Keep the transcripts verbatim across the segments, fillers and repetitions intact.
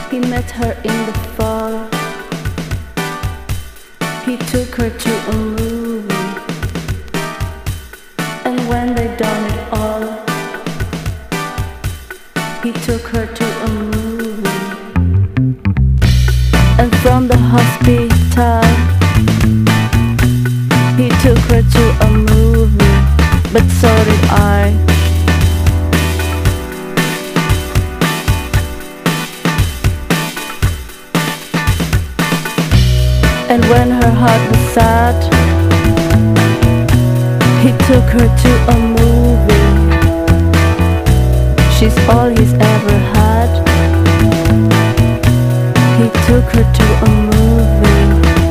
He met her in the fall. He took her to a movie. And when they done it all, he took her to a movie. And from the hospital, he took her to a movie. But so did I. And when her heart was sad, he took her to a movie. She's all he's ever had. He took her to a movie.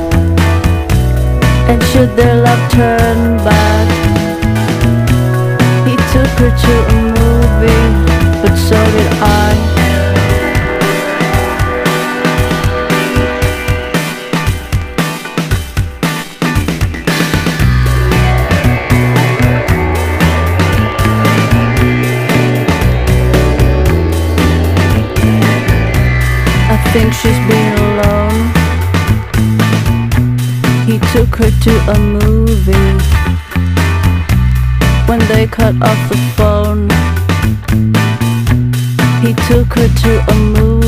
And should their love turn back, he took her to a movie. But so did I. I think she's been alone. He took her to a movie. When they cut off the phone, he took her to a movie.